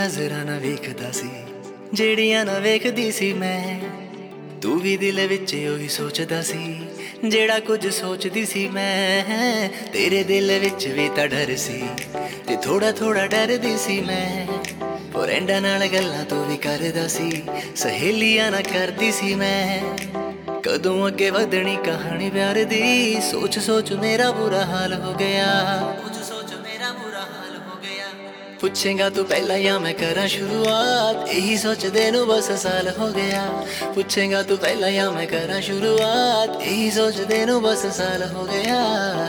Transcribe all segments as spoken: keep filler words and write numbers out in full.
ਨਜ਼ਰਾਂ ਨਾ ਵੇਖਦਾ ਸੀ ਜਿਹੜੀਆਂ ਨਾ ਵੇਖਦੀ ਸੀ ਮੈਂ। ਤੂੰ ਵੀ ਦਿਲ ਵਿੱਚ ਉਹੀ ਸੋਚਦਾ ਸੀ ਜਿਹੜਾ ਕੁਝ ਸੋਚਦੀ ਸੀ ਮੈਂ। ਤੇਰੇ ਦਿਲ ਵਿੱਚ ਵੀ ਤਾਂ ਡਰ ਸੀ ਤੇ ਥੋੜਾ ਥੋੜਾ ਡਰਦੀ ਸੀ ਮੈਂ। ਫਰੈਂਡਾਂ ਨਾਲ ਗੱਲਾਂ ਤੂੰ ਵੀ ਕਰਦਾ ਸੀ, ਸਹੇਲੀਆਂ ਨਾਲ ਕਰਦੀ ਸੀ ਮੈਂ। ਕਦੋਂ ਅੱਗੇ ਵਧਣੀ ਕਹਾਣੀ ਪਿਆਰ ਦੀ, ਸੋਚ ਸੋਚ ਮੇਰਾ ਬੁਰਾ ਹਾਲ ਹੋ ਗਿਆ। ਸੋਚ ਸੋਚ ਮੇਰਾ ਬੁਰਾ ਹਾਲ ਹੋ ਗਿਆ। ਪੁੱਛੇਗਾ ਤੂੰ ਪਹਿਲਾਂ ਜਾਂ ਮੈਂ ਕਰਾਂ ਸ਼ੁਰੂਆਤ, ਇਹੀ ਸੋਚਦੇ ਨੂੰ ਬਸ ਸਾਲ ਹੋ ਗਿਆ। ਪੁੱਛੇਗਾ ਤੂੰ ਪਹਿਲਾਂ ਜਾਂ ਮੈਂ ਕਰਾਂ ਸ਼ੁਰੂਆਤ, ਇਹੀ ਸੋਚਦੇ ਨੂੰ ਬਸ ਸਾਲ ਹੋ ਗਿਆ।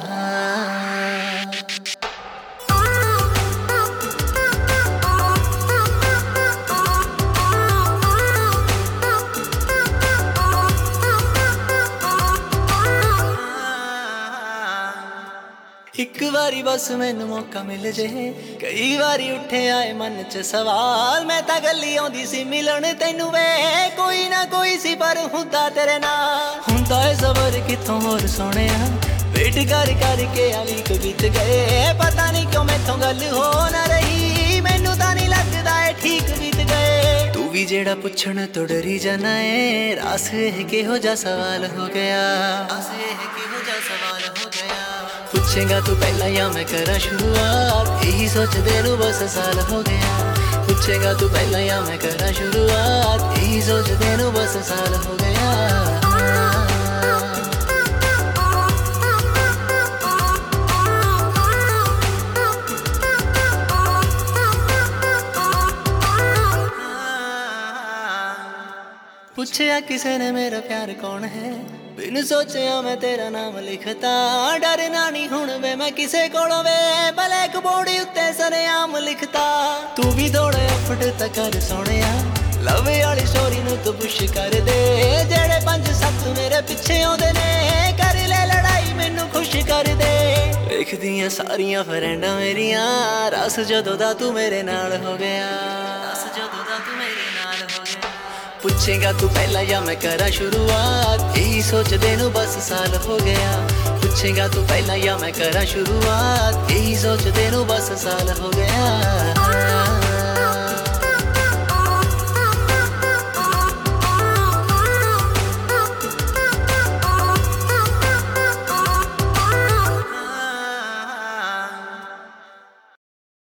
ਇੱਕ ਵਾਰੀ ਬਸ ਮੈਨੂੰ ਮੌਕਾ ਮਿਲ ਜੇ, ਕਈ ਵਾਰੀ ਉੱਠੇ ਆਏ ਮਨ ਚ ਸਵਾਲ। ਮੈਂ ਤਾਂ ਗੱਲੀ ਆਉਂਦੀ ਸੀ ਮਿਲਣ ਤੈਨੂੰ ਵੇ, ਕੋਈ ਨਾ ਕੋਈ ਸੀ ਪਰ ਹੁੰਦਾ ਤੇਰੇ ਨਾਲ। ਹੁੰਦਾ ਏ ਸਬਰ ਕਿੱਥੋਂ ਹੋਰ ਸੋਹਣਿਆ, ਵੇਟ ਕਰ ਕਰਕੇ ਆਲੀ ਕੋ ਬੀਤ ਗਏ। ਪਤਾ ਨਹੀਂ ਕਿਉਂ ਮੈਥੋਂ ਗੱਲ ਹੋ ਨਾ ਰਹੀ, ਮੈਨੂੰ ਤਾਂ ਨਹੀਂ ਲੱਗਦਾ ਏ ਠੀਕ ਬੀਤ ਗਏ। ਤੂੰ ਵੀ ਜਿਹੜਾ ਪੁੱਛਣ ਤੋਂ ਡਰੀ ਜਾਣਾ ਏ, ਰਾਸ ਇਹ ਕਿਹੋ ਜਿਹਾ ਸਵਾਲ ਹੋ ਗਿਆ। ਰਾਸ ਇਹ ਕਿਹੋ ਜਿਹਾ ਸਵਾਲ ਹੋ ਗਿਆ। ਪੁੱਛੇਗਾ ਤੂੰ ਪਹਿਲਾਂ ਜਾਂ ਮੈਂ ਕਰਾਂ ਸ਼ੁਰੂਆਤ, ਇਹੀ ਸੋਚਦੇ ਨੂੰ ਬਸ ਸਾਲ ਹੋ ਗਿਆ। ਪੁੱਛੇਗਾ ਤੂੰ ਪਹਿਲਾਂ ਜਾਂ ਮੈਂ ਕਰਾਂ ਸ਼ੁਰੂਆਤ, ਇਹੀ ਸੋਚਦੇ ਨੂੰ ਬਸ ਸਾਲ ਹੋ ਗਿਆ। ਪੁੱਛਿਆ ਕਿਸੇ ਨੇ ਮੇਰਾ ਪਿਆਰ ਕੌਣ ਹੈ, ਬਿਨ ਸੋਚਿਆ ਮੈਂ ਤੇਰਾ ਨਾਮ ਲਿਖਤਾ। ਡਰਨਾ ਨਹੀਂ ਹੁਣ ਵੇ ਮੈਂ ਕਿਸੇ ਕੋਲੋਂ ਵੇ, ਬਲੈਕ ਬੋਰਡ ਉੱਤੇ ਸਰੇਆਮ ਲਿਖਤਾ। ਤੂੰ ਵੀ ਦੌੜੇ ਫਟ ਤਾਂ ਕਰ ਸੋਹਣਿਆ, ਲਵ ਵਾਲੀ ਸਟੋਰੀ ਨੂੰ ਤੂੰ ਪੁੱਸ਼ ਕਰ ਦੇ। ਜਿਹੜੇ ਪੰਜ ਸੱਤ ਮੇਰੇ ਪਿੱਛੇ ਆਉਂਦੇ ਨੇ, ਕਰ ਲੈ ਲੜਾਈ ਮੈਨੂੰ ਖੁਸ਼ ਕਰ ਦੇ। ਵੇਖਦੀਆਂ ਸਾਰੀਆਂ ਫਰੈਂਡਾਂ ਮੇਰੀਆਂ, ਰਸ ਜਦੋਂ ਦਾ ਤੂੰ ਮੇਰੇ ਨਾਲ ਹੋ ਗਿਆ। ਰਸ ਜਦੋਂ ਦਾ ਤੂੰ ਮੇਰੇ ਨਾਲ ਹੋ ਗਿਆ। ਪੁੱਛੇਗਾ ਤੂੰ ਪਹਿਲਾਂ ਜਾਂ ਮੈਂ ਕਰਾਂ ਸ਼ੁਰੂਆਤ, ਇਹੀ ਸੋਚਦੇ ਨੂੰ ਬਸ ਸਾਲ ਹੋ ਗਿਆ। ਪੁੱਛੇਗਾ ਤੂੰ ਪਹਿਲਾਂ ਜਾਂ ਮੈਂ ਕਰਾਂ ਸ਼ੁਰੂਆਤ, ਇਹੀ ਸੋਚਦੇ ਨੂੰ ਬਸ ਸਾਲ ਹੋ ਗਿਆ।